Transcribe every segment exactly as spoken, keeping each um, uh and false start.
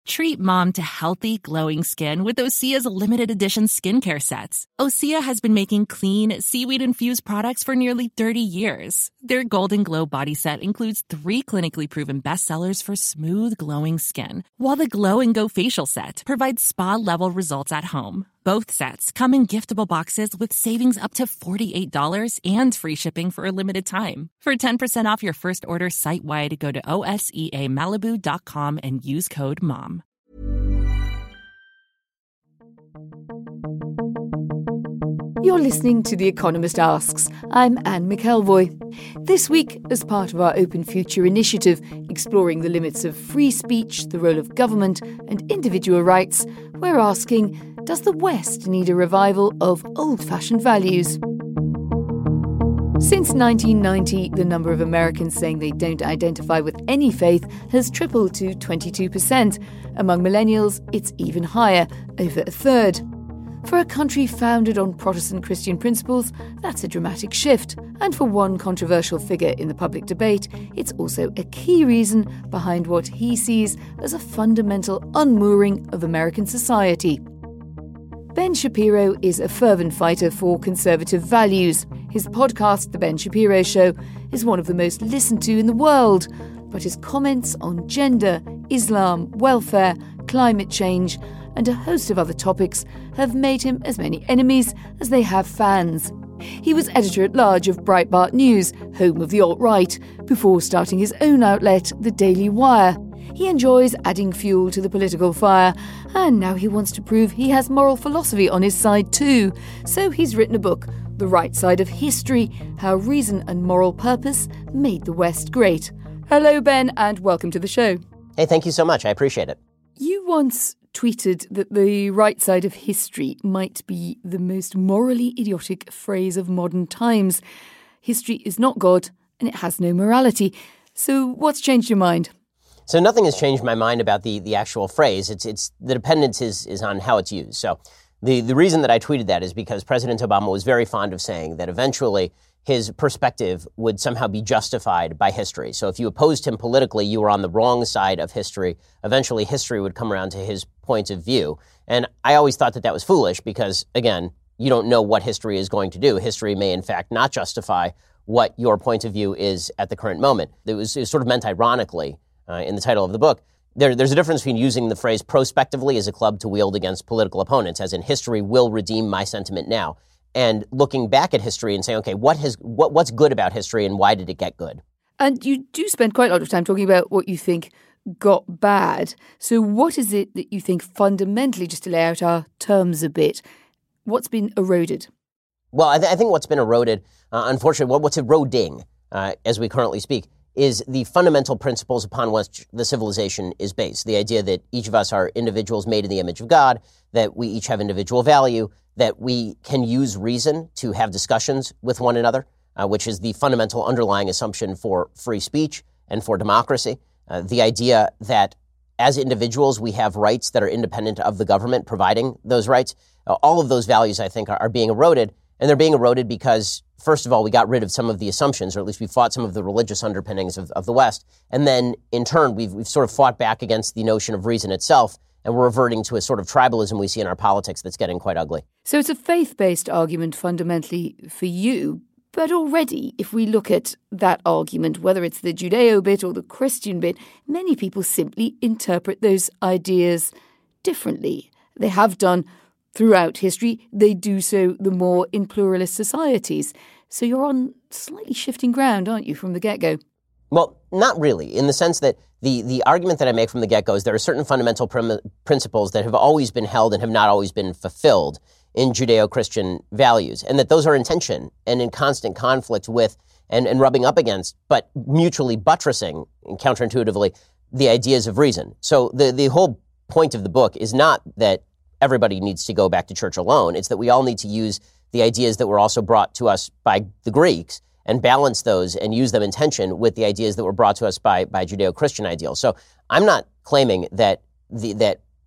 Treat mom to healthy, glowing skin with Osea's limited edition skincare sets. Osea has been making clean, seaweed-infused products for nearly thirty years. Their Golden Glow body set includes three clinically proven bestsellers for smooth, glowing skin, while the Glow and Go facial set provides spa-level results at home. Both sets come in giftable boxes with savings up to forty-eight dollars and free shipping for a limited time. For ten percent off your first order site-wide, go to O S E A Malibu dot com and use code MOM. You're listening to The Economist Asks. I'm Anne McElvoy. This week, as part of our Open Future initiative, exploring the limits of free speech, the role of government, and individual rights, we're asking, does the West need a revival of old-fashioned values? Since nineteen ninety, the number of Americans saying they don't identify with any faith has tripled to twenty-two percent. Among millennials, it's even higher, over a third. For a country founded on Protestant Christian principles, that's a dramatic shift. And for one controversial figure in the public debate, it's also a key reason behind what he sees as a fundamental unmooring of American society. Ben Shapiro is a fervent fighter for conservative values. His podcast, The Ben Shapiro Show, is one of the most listened to in the world. But his comments on gender, Islam, welfare, climate change, and a host of other topics have made him as many enemies as they have fans. He was editor-at-large of Breitbart News, home of the alt-right, before starting his own outlet, The Daily Wire. He enjoys adding fuel to the political fire, and now he wants to prove he has moral philosophy on his side too. So he's written a book, The Right Side of History, How Reason and Moral Purpose Made the West Great. Hello, Ben, and welcome to the show. Hey, thank you so much. I appreciate it. You once tweeted that the right side of history might be the most morally idiotic phrase of modern times. History is not God, and it has no morality. So what's changed your mind? So nothing has changed my mind about the, the actual phrase. It's it's the dependence is is on how it's used. So the, the reason that I tweeted that is because President Obama was very fond of saying that eventually his perspective would somehow be justified by history. So if you opposed him politically, you were on the wrong side of history. Eventually, history would come around to his point of view. And I always thought that that was foolish because, again, you don't know what history is going to do. History may, in fact, not justify what your point of view is at the current moment. It was, it was sort of meant ironically uh, in the title of the book. There, there's a difference between using the phrase prospectively as a club to wield against political opponents, as in history will redeem my sentiment now, and looking back at history and saying, okay, what has what what's good about history and why did it get good? And you do spend quite a lot of time talking about what you think got bad. So what is it that you think fundamentally, just to lay out our terms a bit, what's been eroded? Well, I, th- I think what's been eroded, uh, unfortunately, what, what's eroding uh, as we currently speak, is the fundamental principles upon which the civilization is based. The idea that each of us are individuals made in the image of God, that we each have individual value, that we can use reason to have discussions with one another, uh, which is the fundamental underlying assumption for free speech and for democracy. Uh, the idea that as individuals, we have rights that are independent of the government providing those rights. Uh, all of those values, I think, are, are being eroded. And they're being eroded because, first of all, we got rid of some of the assumptions, or at least we fought some of the religious underpinnings of, of the West. And then, in turn, we've, we've sort of fought back against the notion of reason itself. And we're reverting to a sort of tribalism we see in our politics that's getting quite ugly. So it's a faith-based argument fundamentally for you. But already, if we look at that argument, whether it's the Judeo bit or the Christian bit, many people simply interpret those ideas differently. They have done throughout history. They do so the more in pluralist societies. So you're on slightly shifting ground, aren't you, from the get-go? Well, not really, in the sense that the, the argument that I make from the get-go is there are certain fundamental prim- principles that have always been held and have not always been fulfilled in Judeo-Christian values, and that those are in tension and in constant conflict with and, and rubbing up against, but mutually buttressing, counterintuitively, the ideas of reason. So the, the whole point of the book is not that everybody needs to go back to church alone. It's that we all need to use the ideas that were also brought to us by the Greeks and balance those and use them in tension with the ideas that were brought to us by, by Judeo-Christian ideals. So I'm not claiming that the, that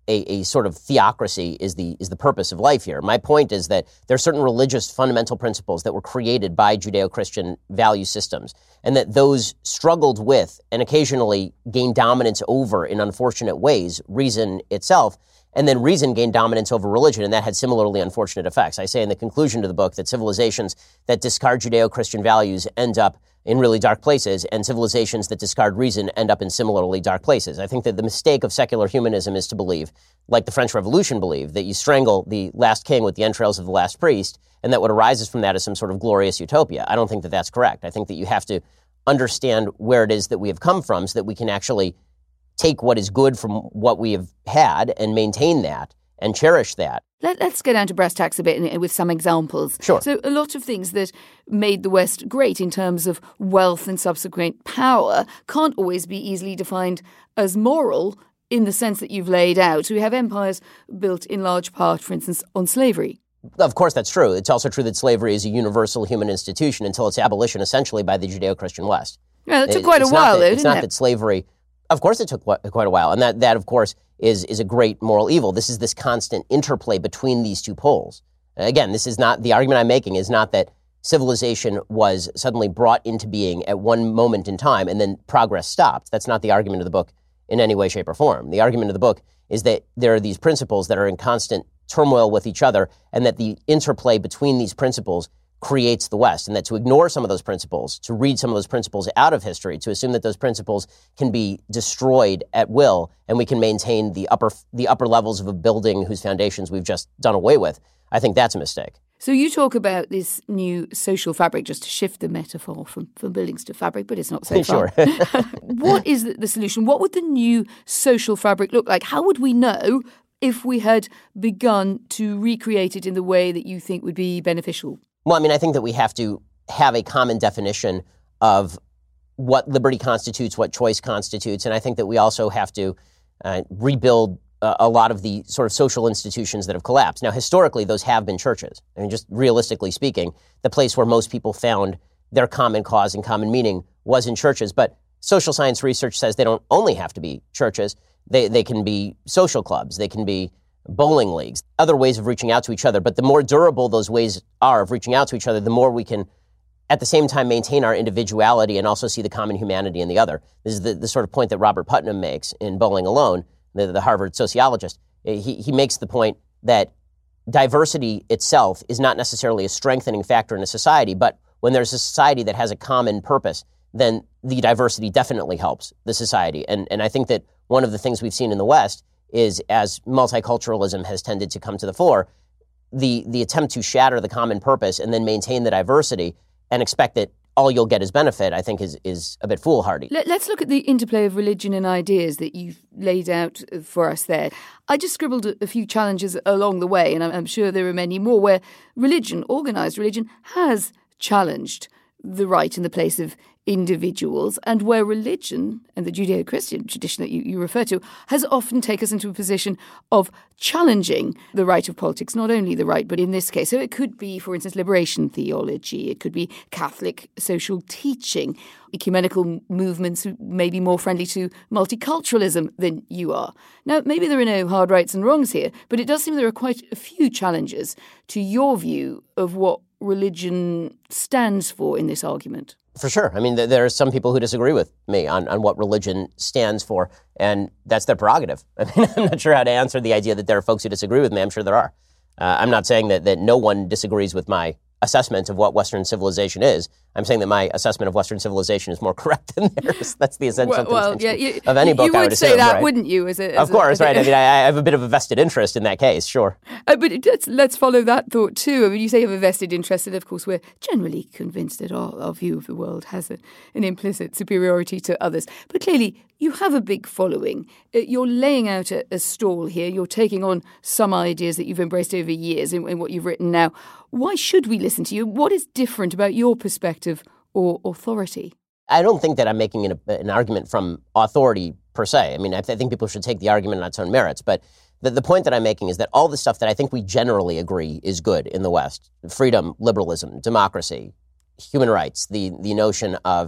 a, a sort of theocracy is the is the purpose of life here. My point is that there are certain religious fundamental principles that were created by Judeo-Christian value systems, and that those struggled with and occasionally gained dominance over, in unfortunate ways, reason itself, and then reason gained dominance over religion, and that had similarly unfortunate effects. I say in the conclusion to the book that civilizations that discard Judeo-Christian values end up in really dark places, and civilizations that discard reason end up in similarly dark places. I think that the mistake of secular humanism is to believe, like the French Revolution believed, that you strangle the last king with the entrails of the last priest, and that what arises from that is some sort of glorious utopia. I don't think that that's correct. I think that you have to understand where it is that we have come from so that we can actually take what is good from what we have had and maintain that and cherish that. Let, let's go down to brass tacks a bit and, with some examples. Sure. So a lot of things that made the West great in terms of wealth and subsequent power can't always be easily defined as moral in the sense that you've laid out. We have empires built in large part, for instance, on slavery. Of course, that's true. It's also true that slavery is a universal human institution until its abolition, essentially, by the Judeo-Christian West. Yeah, that took quite it's a while, that, though, It's didn't not it? that slavery... Of course it took quite a while, and that, that of course, is, is a great moral evil. This is this constant interplay between these two poles. Again, this is not... The argument I'm making is not that civilization was suddenly brought into being at one moment in time and then progress stopped. That's not the argument of the book in any way, shape, or form. The argument of the book is that there are these principles that are in constant turmoil with each other, and that the interplay between these principles creates the West, and that to ignore some of those principles, to read some of those principles out of history, to assume that those principles can be destroyed at will and we can maintain the upper the upper levels of a building whose foundations we've just done away with, I think that's a mistake. So you talk about this new social fabric, just to shift the metaphor from, from buildings to fabric, but it's not so far. Sure. What is the, the solution? What would the new social fabric look like? How would we know if we had begun to recreate it in the way that you think would be beneficial? Well, I mean, I think that we have to have a common definition of what liberty constitutes, what choice constitutes, and I think that we also have to uh, rebuild uh, a lot of the sort of social institutions that have collapsed. Now, historically, those have been churches. I mean, just realistically speaking, the place where most people found their common cause and common meaning was in churches. But social science research says they don't only have to be churches. They they can be social clubs. They can be bowling leagues, other ways of reaching out to each other. But the more durable those ways are of reaching out to each other, the more we can, at the same time, maintain our individuality and also see the common humanity in the other. This is the, the sort of point that Robert Putnam makes in Bowling Alone, the, the Harvard sociologist. He, he makes the point that diversity itself is not necessarily a strengthening factor in a society, but when there's a society that has a common purpose, then the diversity definitely helps the society. And, and I think that one of the things we've seen in the West is, as multiculturalism has tended to come to the fore, the the attempt to shatter the common purpose and then maintain the diversity and expect that all you'll get is benefit, I think is is a bit foolhardy. Let's look at the interplay of religion and ideas that you've laid out for us there. I just scribbled a few challenges along the way, and I'm sure there are many more, where religion, organised religion, has challenged the right and the place of individuals, and where religion and the Judeo-Christian tradition that you, you refer to has often taken us into a position of challenging the right of politics, not only the right, but in this case. So it could be, for instance, liberation theology, it could be Catholic social teaching, ecumenical movements may be more friendly to multiculturalism than you are. Now, maybe there are no hard rights and wrongs here, but it does seem there are quite a few challenges to your view of what religion stands for in this argument. For sure. I mean, there are some people who disagree with me on, on what religion stands for, and that's their prerogative. I mean, I'm not sure how to answer the idea that there are folks who disagree with me. I'm sure there are. Uh, I'm not saying that, that no one disagrees with my assessment of what Western civilization is. I'm saying that my assessment of Western civilization is more correct than theirs. That's the essential well, well, yeah, you, of any book, you would I would say assume, that, right? wouldn't you? As a, as of course, a, right. I mean, I, I have a bit of a vested interest in that case, sure. Uh, but let's, let's follow that thought too. I mean, you say you have a vested interest, and of course we're generally convinced that our, our view of the world has a, an implicit superiority to others. But clearly, you have a big following. Uh, you're laying out a, a stall here. You're taking on some ideas that you've embraced over years in, in what you've written now. Why should we listen to you? What is different about your perspective or authority? I don't think that I'm making an, an argument from authority per se. I mean, I, th- I think people should take the argument on its own merits. But the, the point that I'm making is that all the stuff that I think we generally agree is good in the West, freedom, liberalism, democracy, human rights, the, the notion of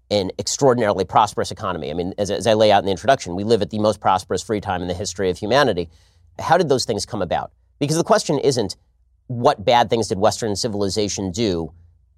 an extraordinarily prosperous economy. I mean, as, as I lay out in the introduction, we live at the most prosperous free time in the history of humanity. How did those things come about? Because the question isn't what bad things did Western civilization do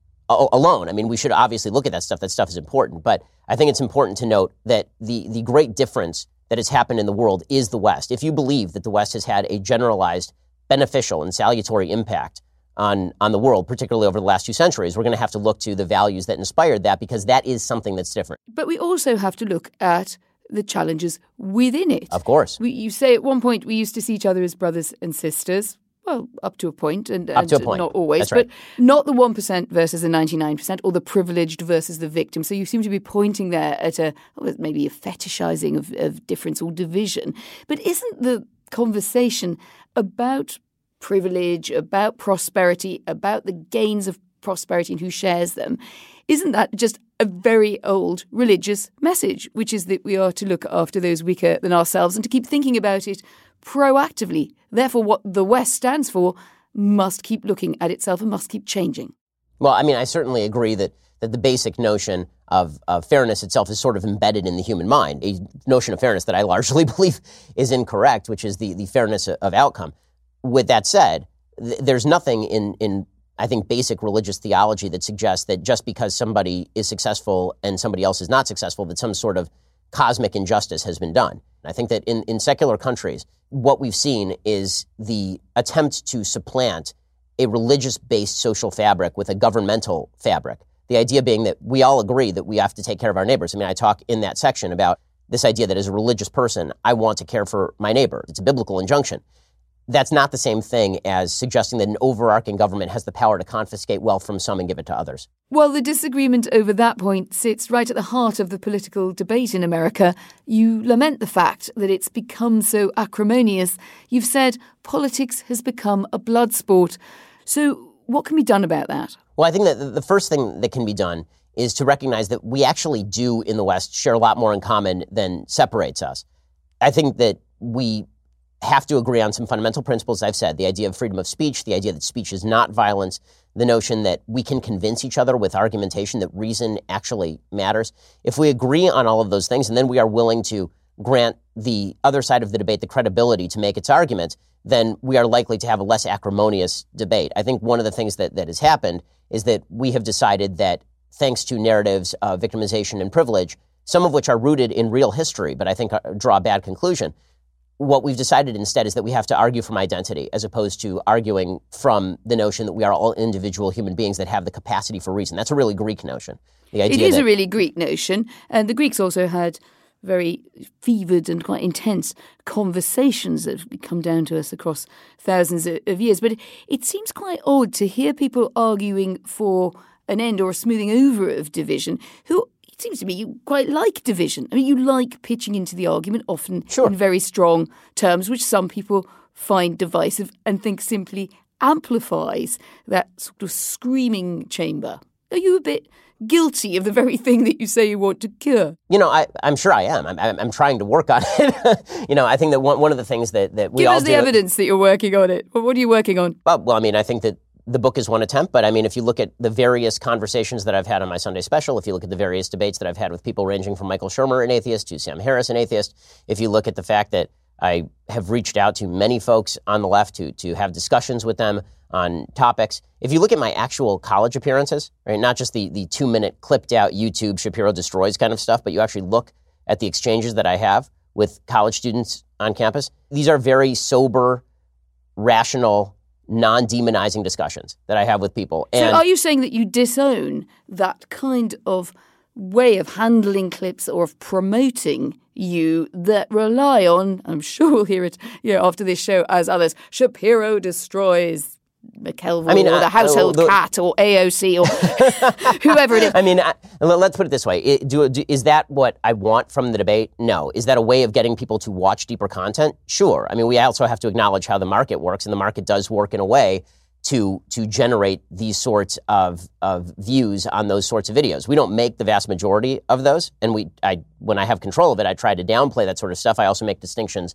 a- alone. I mean, we should obviously look at that stuff. That stuff is important. But I think it's important to note that the, the great difference that has happened in the world is the West. If you believe that the West has had a generalized beneficial and salutary impact on, on the world, particularly over the last two centuries, we're going to have to look to the values that inspired that, because that is something that's different. But we also have to look at the challenges within it. Of course. We, you say at one point we used to see each other as brothers and sisters. Well, up to a point, and, and up to a point. Not always, That's right. But not the one percent versus the ninety-nine percent, or the privileged versus the victim. So you seem to be pointing there at a well, maybe a fetishizing of, of difference or division. But isn't the conversation about privilege, about prosperity, about the gains of prosperity and who shares them, isn't that just a very old religious message, which is that we are to look after those weaker than ourselves and to keep thinking about it proactively? Therefore, what the West stands for must keep looking at itself and must keep changing. Well, I mean, I certainly agree that, that the basic notion of, of fairness itself is sort of embedded in the human mind, a notion of fairness that I largely believe is incorrect, which is the, the fairness of outcome. With that said, th- there's nothing in, in, I think, basic religious theology that suggests that just because somebody is successful and somebody else is not successful, that some sort of cosmic injustice has been done. I think that in, in secular countries, what we've seen is the attempt to supplant a religious-based social fabric with a governmental fabric. The idea being that we all agree that we have to take care of our neighbors. I mean, I talk in that section about this idea that as a religious person, I want to care for my neighbor. It's a biblical injunction. That's not the same thing as suggesting that an overarching government has the power to confiscate wealth from some and give it to others. Well, the disagreement over that point sits right at the heart of the political debate in America. You lament the fact that it's become so acrimonious. You've said politics has become a blood sport. So what can be done about that? Well, I think that the first thing that can be done is to recognize that we actually do in the West share a lot more in common than separates us. I think that we have to agree on some fundamental principles, I've said, the idea of freedom of speech, the idea that speech is not violence, the notion that we can convince each other with argumentation that reason actually matters. If we agree on all of those things, and then we are willing to grant the other side of the debate the credibility to make its arguments, then we are likely to have a less acrimonious debate. I think one of the things that, that has happened is that we have decided that thanks to narratives of victimization and privilege, some of which are rooted in real history, but I think draw a bad conclusion, what we've decided instead is that we have to argue from identity as opposed to arguing from the notion that we are all individual human beings that have the capacity for reason. That's a really Greek notion. The idea it is that, a really Greek notion. And the Greeks also had very fevered and quite intense conversations that have come down to us across thousands of years. But it seems quite odd to hear people arguing for an end or a smoothing over of division who, it seems to me, you quite like division. I mean, you like pitching into the argument, often sure. in very strong terms, which some people find divisive and think simply amplifies that sort of screaming chamber. Are you a bit guilty of the very thing that you say you want to cure? You know, I, I'm sure I am. I'm, I'm, I'm trying to work on it. You know, I think that one, one of the things that, that we Give all us the do, evidence that you're working on it. Well, what are you working on? Well, well, I mean, I think that the book is one attempt, but I mean, if you look at the various conversations that I've had on my Sunday special, if you look at the various debates that I've had with people ranging from Michael Shermer, an atheist, to Sam Harris, an atheist, if you look at the fact that I have reached out to many folks on the left to to have discussions with them on topics, if you look at my actual college appearances, right, not just the, the two-minute clipped-out YouTube Shapiro destroys kind of stuff, but you actually look at the exchanges that I have with college students on campus, these are very sober, rational, non-demonizing discussions that I have with people. And so are you saying that you disown that kind of way of handling clips or of promoting you that rely on, I'm sure we'll hear it you know, after this show as others, Shapiro destroys McKelvey I mean, or the uh, household uh, the, cat or A O C or whoever it is. I mean, I, let's put it this way. It, do, do, is that what I want from the debate? No. Is that a way of getting people to watch deeper content? Sure. I mean, we also have to acknowledge how the market works, and the market does work in a way to to generate these sorts of, of views on those sorts of videos. We don't make the vast majority of those, and we I when I have control of it, I try to downplay that sort of stuff. I also make distinctions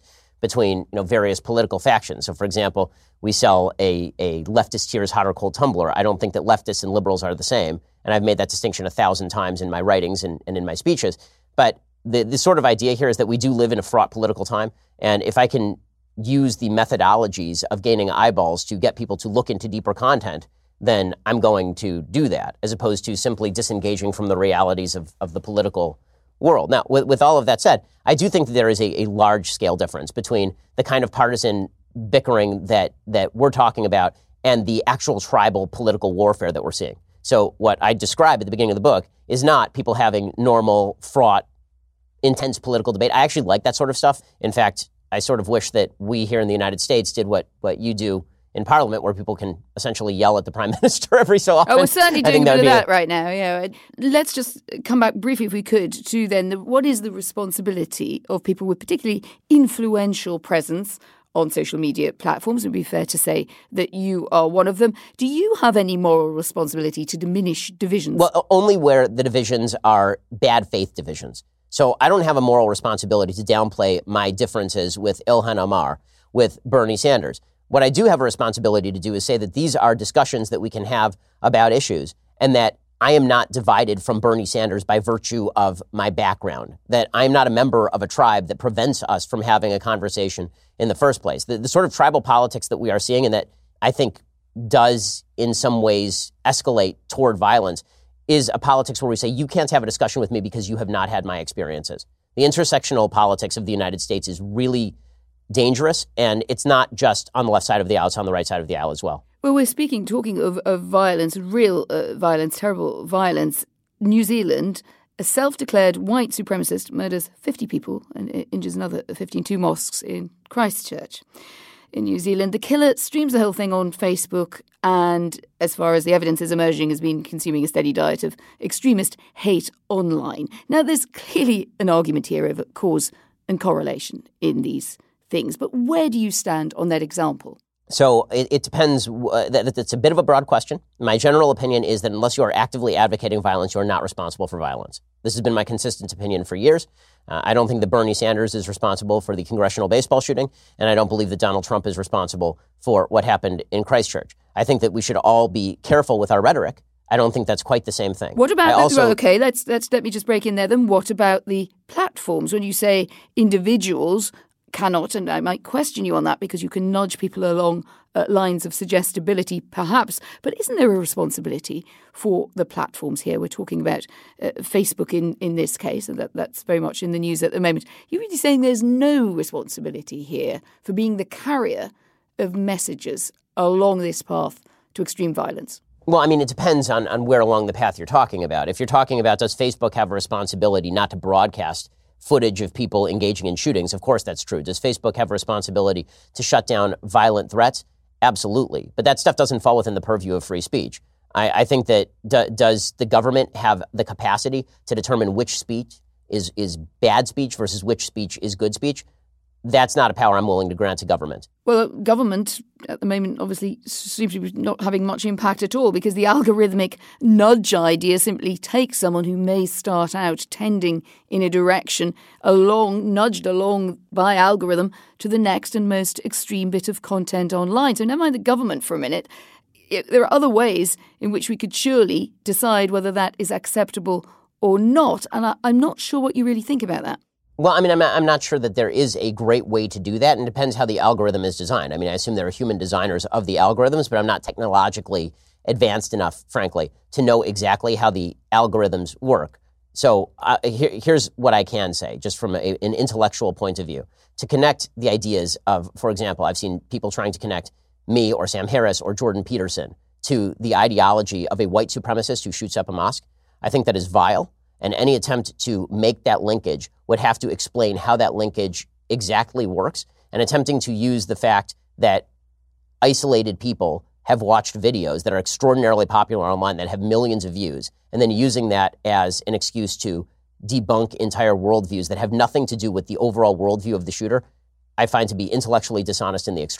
between, you know, various political factions. So, for example, we sell a, a leftist tears hot or cold tumbler. I don't think that leftists and liberals are the same. And I've made that distinction a thousand times in my writings and, and in my speeches. But the, the sort of idea here is that we do live in a fraught political time. And if I can use the methodologies of gaining eyeballs to get people to look into deeper content, then I'm going to do that, as opposed to simply disengaging from the realities of, of the political world. Now, with, with all of that said, I do think that there is a, a large-scale difference between the kind of partisan bickering that, that we're talking about and the actual tribal political warfare that we're seeing. So what I describe at the beginning of the book is not people having normal, fraught, intense political debate. I actually like that sort of stuff. In fact, I sort of wish that we here in the United States did what, what you do in Parliament, where people can essentially yell at the Prime Minister every so often. Oh, we're certainly doing a bit of that right now. Yeah. Let's just come back briefly, if we could, to then the, what is the responsibility of people with particularly influential presence on social media platforms? It would be fair to say that you are one of them. Do you have any moral responsibility to diminish divisions? Well, only where the divisions are bad faith divisions. So I don't have a moral responsibility to downplay my differences with Ilhan Omar, with Bernie Sanders. What I do have a responsibility to do is say that these are discussions that we can have about issues, and that I am not divided from Bernie Sanders by virtue of my background, that I'm not a member of a tribe that prevents us from having a conversation in the first place. The, the sort of tribal politics that we are seeing, and that I think does in some ways escalate toward violence, is a politics where we say, you can't have a discussion with me because you have not had my experiences. The intersectional politics of the United States is really dangerous, and it's not just on the left side of the aisle, it's on the right side of the aisle as well. Well, we're speaking, talking of, of violence, real uh, violence, terrible violence. New Zealand, a self-declared white supremacist murders fifty people and injures another fifty in two mosques in Christchurch. In New Zealand, the killer streams the whole thing on Facebook, and as far as the evidence is emerging, has been consuming a steady diet of extremist hate online. Now, there's clearly an argument here over cause and correlation in these things, but where do you stand on that example? So it, it depends. Uh, that, it's a bit of a broad question. My general opinion is that unless you are actively advocating violence, you are not responsible for violence. This has been my consistent opinion for years. Uh, I don't think that Bernie Sanders is responsible for the congressional baseball shooting, and I don't believe that Donald Trump is responsible for what happened in Christchurch. I think that we should all be careful with our rhetoric. I don't think that's quite the same thing. What about, also, well, okay, let's, let's, let me just break in there then. What about the platforms? When you say individuals cannot, and I might question you on that because you can nudge people along uh, lines of suggestibility perhaps, but isn't there a responsibility for the platforms here? We're talking about uh, Facebook in, in this case, and that, that's very much in the news at the moment. You're really saying there's no responsibility here for being the carrier of messages along this path to extreme violence? Well, I mean, it depends on, on where along the path you're talking about. If you're talking about, does Facebook have a responsibility not to broadcast footage of people engaging in shootings? Of course that's true. Does Facebook have a responsibility to shut down violent threats? Absolutely. But that stuff doesn't fall within the purview of free speech. I, I think that do, does the government have the capacity to determine which speech is, is bad speech versus which speech is good speech? That's not a power I'm willing to grant to government. Well, government at the moment obviously seems to be not having much impact at all, because the algorithmic nudge idea simply takes someone who may start out tending in a direction along, nudged along by algorithm, to the next and most extreme bit of content online. So never mind the government for a minute. It, there are other ways in which we could surely decide whether that is acceptable or not. And I, I'm not sure what you really think about that. Well, I mean, I'm not, I'm not sure that there is a great way to do that, and it depends how the algorithm is designed. I mean, I assume there are human designers of the algorithms, but I'm not technologically advanced enough, frankly, to know exactly how the algorithms work. So uh, here, here's what I can say, just from a, an intellectual point of view. To connect the ideas of, for example, I've seen people trying to connect me or Sam Harris or Jordan Peterson to the ideology of a white supremacist who shoots up a mosque. I think that is vile. And any attempt to make that linkage would have to explain how that linkage exactly works, and attempting to use the fact that isolated people have watched videos that are extraordinarily popular online that have millions of views, and then using that as an excuse to debunk entire worldviews that have nothing to do with the overall worldview of the shooter, I find to be intellectually dishonest in the extreme.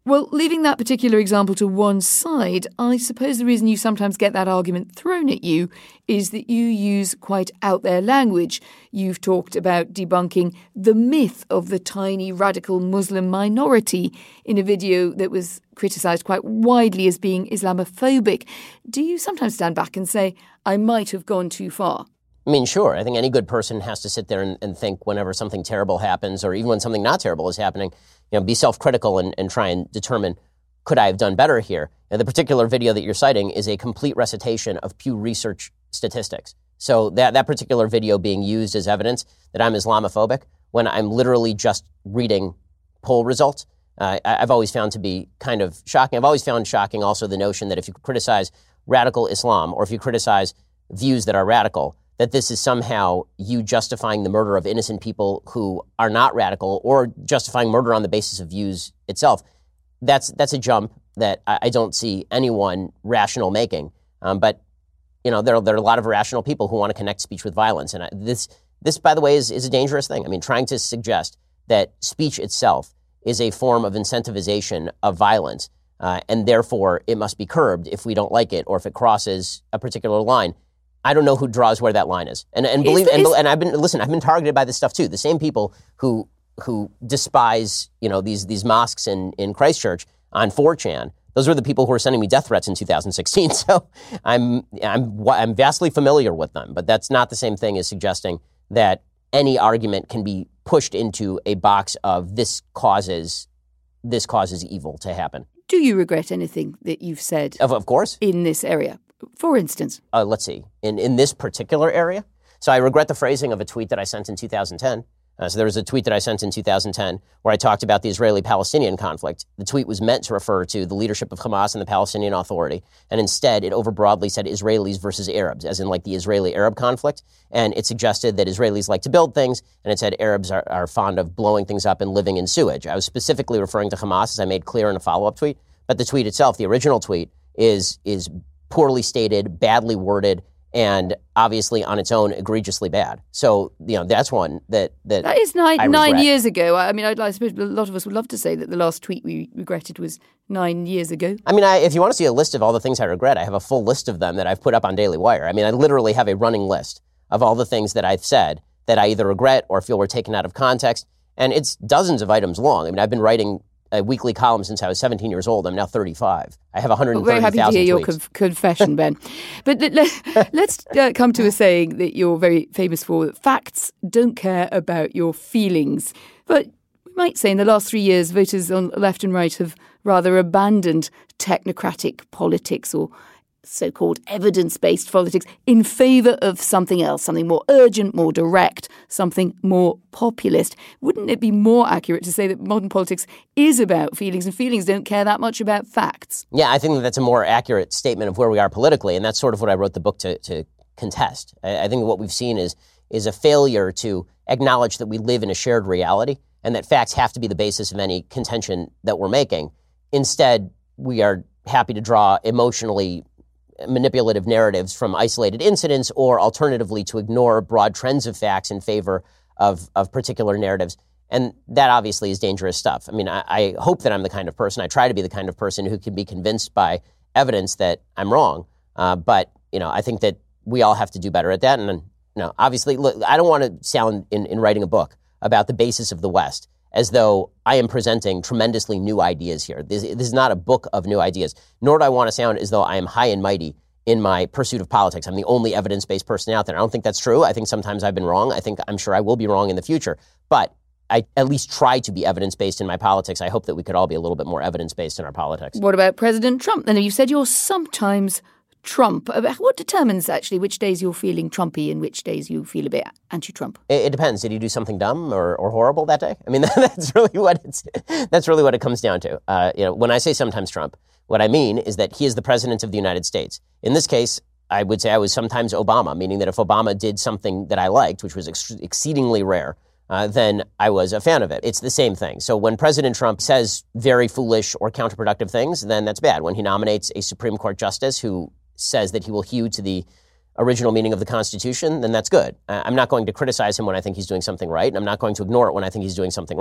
Well, leaving that particular example to one side, I suppose the reason you sometimes get that argument thrown at you is that you use quite out-there language. You've talked about debunking the myth of the tiny radical Muslim minority in a video that was criticised quite widely as being Islamophobic. Do you sometimes stand back and say, I might have gone too far? I mean, sure. I think any good person has to sit there and, and think whenever something terrible happens, or even when something not terrible is happening, you know, be self-critical and, and try and determine, could I have done better here? And the particular video that you're citing is a complete recitation of Pew Research statistics. So that, that particular video being used as evidence that I'm Islamophobic when I'm literally just reading poll results, uh, I've always found to be kind of shocking. I've always found shocking also the notion that if you criticize radical Islam or if you criticize views that are radical, that this is somehow you justifying the murder of innocent people who are not radical or justifying murder on the basis of views itself. That's that's a jump that I, I don't see anyone rational making. Um, but, you know, there, there are a lot of irrational people who want to connect speech with violence. And I, this, this, by the way, is, is a dangerous thing. I mean, trying to suggest that speech itself is a form of incentivization of violence, uh, and therefore it must be curbed if we don't like it or if it crosses a particular line. I don't know who draws where that line is. And and believe is, and, is, and I've been listen, I've been targeted by this stuff too. The same people who who despise, you know, these these mosques in, in Christchurch on four chan, those were the people who were sending me death threats in two thousand sixteen. So I'm I'm I'm vastly familiar with them, but that's not the same thing as suggesting that any argument can be pushed into a box of this causes this causes evil to happen. Do you regret anything that you've said? Of, of course. In this area? For instance? Uh, let's see. In in this particular area? So I regret the phrasing of a tweet that I sent in two thousand ten. Uh, so there was a tweet that I sent in two thousand ten where I talked about the Israeli-Palestinian conflict. The tweet was meant to refer to the leadership of Hamas and the Palestinian Authority. And instead, it overbroadly said Israelis versus Arabs, as in like the Israeli-Arab conflict. And it suggested that Israelis like to build things, and it said Arabs are, are fond of blowing things up and living in sewage. I was specifically referring to Hamas, as I made clear in a follow-up tweet. But the tweet itself, the original tweet, is is poorly stated, badly worded, and obviously on its own egregiously bad. So, you know, that's one that that That is nine, I nine regret. years ago. I mean, I'd, I suppose a lot of us would love to say that the last tweet we regretted was nine years ago. I mean, I, if you want to see a list of all the things I regret, I have a full list of them that I've put up on Daily Wire. I mean, I literally have a running list of all the things that I've said that I either regret or feel were taken out of context. And it's dozens of items long. I mean, I've been writing a weekly column since I was seventeen years old. I'm now thirty-five. I have one hundred thirty thousand tweets. Very happy to hear your conf- confession, Ben. But let, let, let's uh, come to a saying that you're very famous for, that facts don't care about your feelings. But we might say in the last three years, voters on left and right have rather abandoned technocratic politics or so-called evidence-based politics in favour of something else, something more urgent, more direct, something more populist. Wouldn't it be more accurate to say that modern politics is about feelings and feelings don't care that much about facts? Yeah, I think that that's a more accurate statement of where we are politically, and that's sort of what I wrote the book to, to contest. I, I think what we've seen is is a failure to acknowledge that we live in a shared reality and that facts have to be the basis of any contention that we're making. Instead, we are happy to draw emotionally manipulative narratives from isolated incidents, or alternatively to ignore broad trends of facts in favor of, of particular narratives. And that obviously is dangerous stuff. I mean, I, I hope that I'm the kind of person, I try to be the kind of person who can be convinced by evidence that I'm wrong. Uh, but, you know, I think that we all have to do better at that. And, you know, obviously, look, I don't want to sound in, in writing a book about the basis of the West as though I am presenting tremendously new ideas here. This, this is not a book of new ideas, nor do I want to sound as though I am high and mighty in my pursuit of politics. I'm the only evidence-based person out there. I don't think that's true. I think sometimes I've been wrong. I think I'm sure I will be wrong in the future. But I at least try to be evidence-based in my politics. I hope that we could all be a little bit more evidence-based in our politics. What about President Trump? Then you said you're sometimes Trump. What determines actually which days you're feeling Trumpy and which days you feel a bit anti-Trump? It, it depends. Did he do something dumb or, or horrible that day? I mean, that's really what it's. That's really what it comes down to. Uh, you know, when I say sometimes Trump, what I mean is that he is the president of the United States. In this case, I would say I was sometimes Obama, meaning that if Obama did something that I liked, which was ex- exceedingly rare, uh, then I was a fan of it. It's the same thing. So when President Trump says very foolish or counterproductive things, then that's bad. When he nominates a Supreme Court justice who says that he will hew to the original meaning of the Constitution, then that's good. I'm not going to criticize him when I think he's doing something right, and I'm not going to ignore it when I think he's doing something wrong.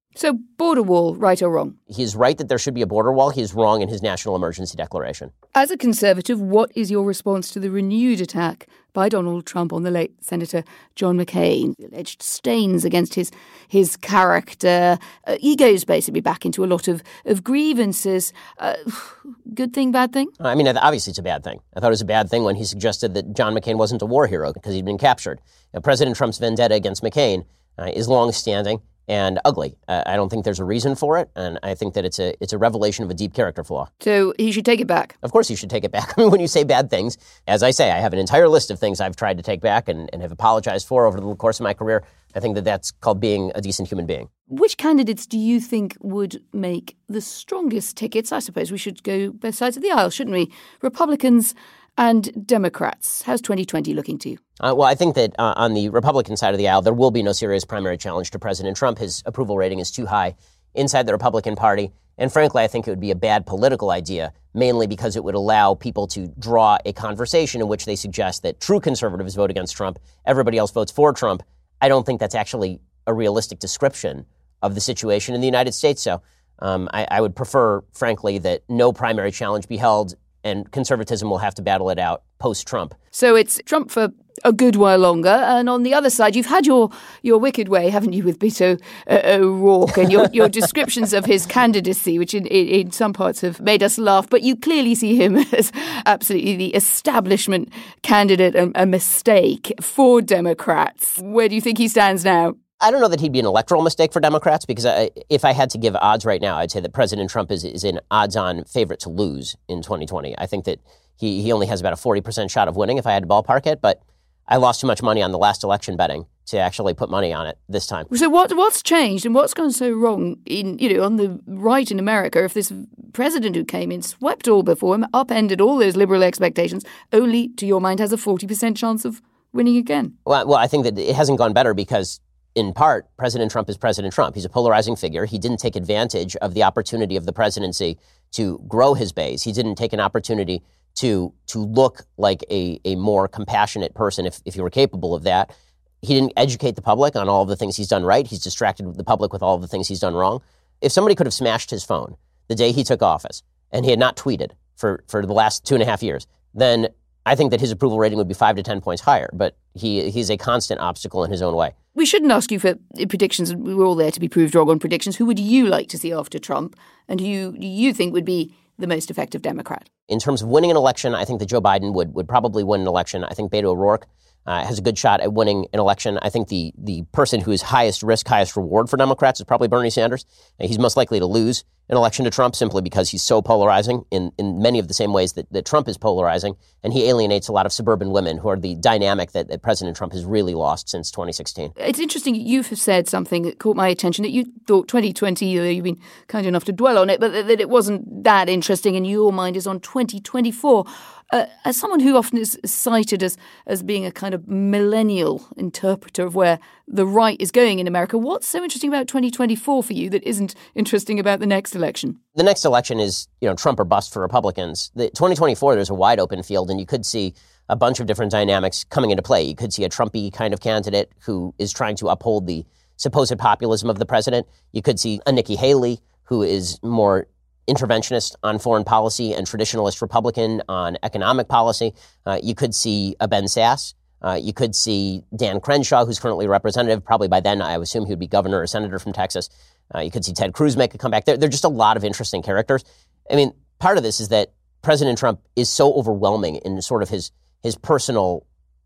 So border wall, right or wrong? He's right that there should be a border wall. He is wrong in his national emergency declaration. As a Conservative, what is your response to the renewed attack by Donald Trump on the late Senator John McCain? Alleged stains against his his character. Uh, he goes basically back into a lot of, of grievances. Uh, good thing, bad thing? I mean, obviously it's a bad thing. I thought it was a bad thing when he suggested that John McCain wasn't a war hero because he'd been captured. Now, President Trump's vendetta against McCain uh, is long-standing and ugly. Uh, I don't think there's a reason for it, and I think that it's a it's a revelation of a deep character flaw. So he should take it back? Of course he should take it back. I mean, when you say bad things, as I say, I have an entire list of things I've tried to take back and, and have apologized for over the course of my career. I think that that's called being a decent human being. Which candidates do you think would make the strongest tickets? I suppose we should go both sides of the aisle, shouldn't we? Republicans and Democrats. How's twenty twenty looking to you? Uh, well, I think that uh, on the Republican side of the aisle, there will be no serious primary challenge to President Trump. His approval rating is too high inside the Republican Party. And frankly, I think it would be a bad political idea, mainly because it would allow people to draw a conversation in which they suggest that true conservatives vote against Trump, everybody else votes for Trump. I don't think that's actually a realistic description of the situation in the United States. So um, I, I would prefer, frankly, that no primary challenge be held, and conservatism will have to battle it out post-Trump. So it's Trump for a good while longer. And on the other side, you've had your your wicked way, haven't you, with Beto uh, O'Rourke and your, your descriptions of his candidacy, which in, in, in some parts have made us laugh. But you clearly see him as absolutely the establishment candidate, a, a mistake for Democrats. Where do you think he stands now? I don't know that he'd be an electoral mistake for Democrats, because I, if I had to give odds right now, I'd say that President Trump is, is an odds-on favorite to lose in twenty twenty. I think that he, he only has about a forty percent shot of winning if I had to ballpark it, but I lost too much money on the last election betting to actually put money on it this time. So what what's changed and what's gone so wrong in, you know, on the right in America if this president who came in, swept all before him, upended all those liberal expectations, only, to your mind, has a forty percent chance of winning again? Well, well, I think that it hasn't gone better because, in part, President Trump is President Trump. He's a polarizing figure. He didn't take advantage of the opportunity of the presidency to grow his base. He didn't take an opportunity to to look like a, a more compassionate person if, if he were capable of that. He didn't educate the public on all of the things he's done right. He's distracted the public with all of the things he's done wrong. If somebody could have smashed his phone the day he took office and he had not tweeted for, for the last two and a half years, then I think that his approval rating would be five to ten points higher. But he he's a constant obstacle in his own way. We shouldn't ask you for predictions. We were all there to be proved wrong on predictions. Who would you like to see after Trump? And who do you think would be the most effective Democrat? In terms of winning an election, I think that Joe Biden would, would probably win an election. I think Beto O'Rourke uh, has a good shot at winning an election. I think the the person who is highest risk, highest reward for Democrats is probably Bernie Sanders. And he's most likely to lose an election to Trump simply because he's so polarizing in, in many of the same ways that, that Trump is polarizing. And he alienates a lot of suburban women who are the dynamic that, that President Trump has really lost since twenty sixteen. It's interesting. You've said something that caught my attention, that you thought twenty twenty, you've been kind enough to dwell on it, but that it wasn't that interesting and your mind is on twenty twenty-four. Uh, as someone who often is cited as, as being a kind of millennial interpreter of where the right is going in America, what's so interesting about twenty twenty-four for you that isn't interesting about the next election? The next election is, you know, Trump or bust for Republicans. The twenty twenty-four, there's a wide open field, and you could see a bunch of different dynamics coming into play. You could see a Trumpy kind of candidate who is trying to uphold the supposed populism of the president. You could see a Nikki Haley who is more interventionist on foreign policy and traditionalist Republican on economic policy. Uh, you could see a Ben Sasse. Uh, you could see Dan Crenshaw, who's currently a representative. Probably by then, I would assume he would be governor or senator from Texas. Uh, you could see Ted Cruz make a comeback. There, there are just a lot of interesting characters. I mean, part of this is that President Trump is so overwhelming in sort of his his personal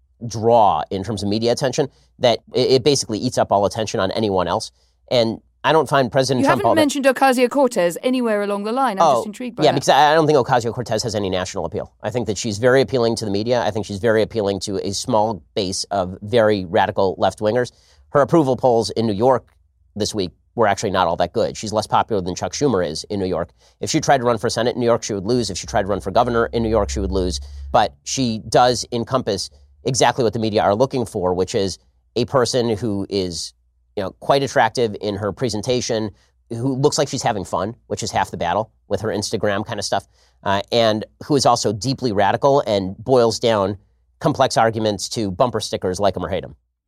draw in terms of media attention that it, it basically eats up all attention on anyone else. And I don't find President you Trump... You haven't mentioned Ocasio-Cortez anywhere along the line. I'm oh, just intrigued by yeah, that. because I don't think Ocasio-Cortez has any national appeal. I think that she's very appealing to the media. I think she's very appealing to a small base of very radical left-wingers. Her approval polls in New York this week were actually not all that good. She's less popular than Chuck Schumer is in New York. If she tried to run for Senate in New York, she would lose. If she tried to run for governor in New York, she would lose. But she does encompass exactly what the media are looking for, which is a person who is, you know, quite attractive in her presentation, who looks like she's having fun, which is half the battle with her Instagram kind of stuff, uh, and who is also deeply radical and boils down complex arguments to bumper stickers, like them or hate them.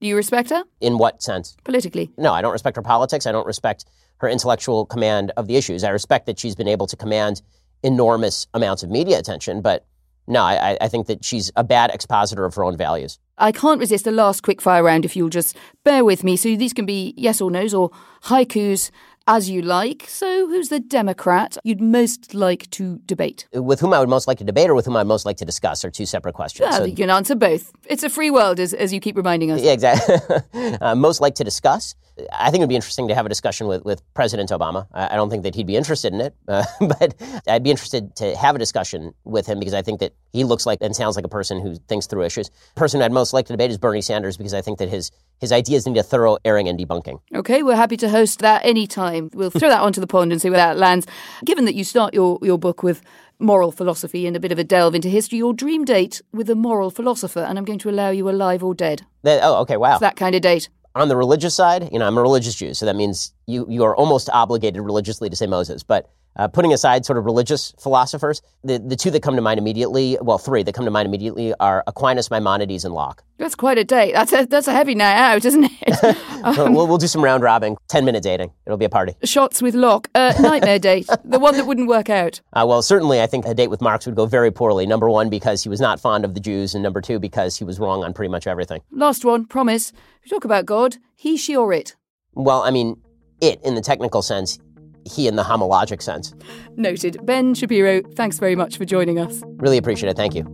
Do you respect her? In what sense? Politically. No, I don't respect her politics. I don't respect her intellectual command of the issues. I respect that she's been able to command enormous amounts of media attention, but no, I, I think that she's a bad expositor of her own values. I can't resist a last quickfire round if you'll just bear with me. So these can be yes or no's or haikus as you like. So who's the Democrat you'd most like to debate? With whom I would most like to debate or with whom I'd most like to discuss are two separate questions. Well, so, you can answer both. It's a free world, as, as you keep reminding us. Yeah, exactly. uh, most like to discuss. I think it would be interesting to have a discussion with, with President Obama. I, I don't think that he'd be interested in it, uh, but I'd be interested to have a discussion with him because I think that he looks like and sounds like a person who thinks through issues. The person I'd most like to debate is Bernie Sanders because I think that his, his ideas need a thorough airing and debunking. Okay, we're happy to host that anytime. We'll throw that onto the pond and see where that lands. Given that you start your, your book with moral philosophy and a bit of a delve into history, your dream date with a moral philosopher, and I'm going to allow you alive or dead. That, oh, okay, wow. It's that kind of date. On the religious side, you know, I'm a religious Jew, so that means you, you are almost obligated religiously to say Moses. But uh, putting aside sort of religious philosophers, the, the two that come to mind immediately, well, three that come to mind immediately are Aquinas, Maimonides, and Locke. That's quite a date. That's a, that's a heavy night out, isn't it? um, we'll, we'll do some round robin, ten-minute dating. It'll be a party. Shots with Locke. Uh, nightmare date. The one that wouldn't work out. Uh, well, certainly I think a date with Marx would go very poorly. Number one, because he was not fond of the Jews, and number two, because he was wrong on pretty much everything. Last one, promise. We talk about God, he, she, or it. Well, I mean, it in the technical sense, he in the homologic sense. Noted. Ben Shapiro, thanks very much for joining us. Really appreciate it. Thank you.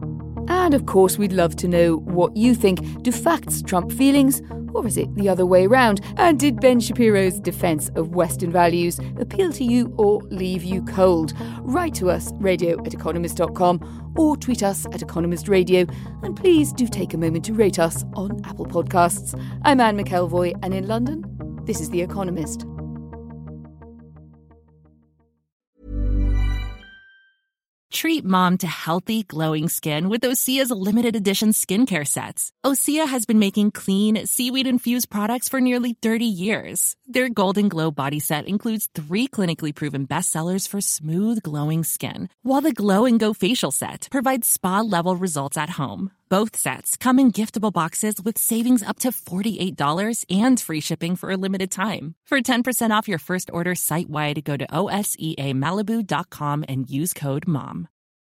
And of course, we'd love to know what you think. Do facts trump feelings? Or is it the other way round? And did Ben Shapiro's defence of Western values appeal to you or leave you cold? Write to us, radio at economist dot com, or tweet us at Economist Radio. And please do take a moment to rate us on Apple Podcasts. I'm Anne McElvoy, and in London, this is The Economist. Treat mom to healthy, glowing skin with Osea's limited edition skincare sets. Osea has been making clean, seaweed-infused products for nearly thirty years. Their Golden Glow body set includes three clinically proven bestsellers for smooth, glowing skin, while the Glow and Go facial set provides spa-level results at home. Both sets come in giftable boxes with savings up to forty-eight dollars and free shipping for a limited time. For ten percent off your first order site-wide, go to O S E A Malibu dot com and use code MOM.